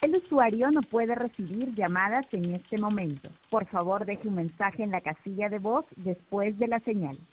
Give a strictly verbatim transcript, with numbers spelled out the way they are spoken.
El usuario no puede recibir llamadas en este momento. Por favor, deje un mensaje en la casilla de voz después de la señal.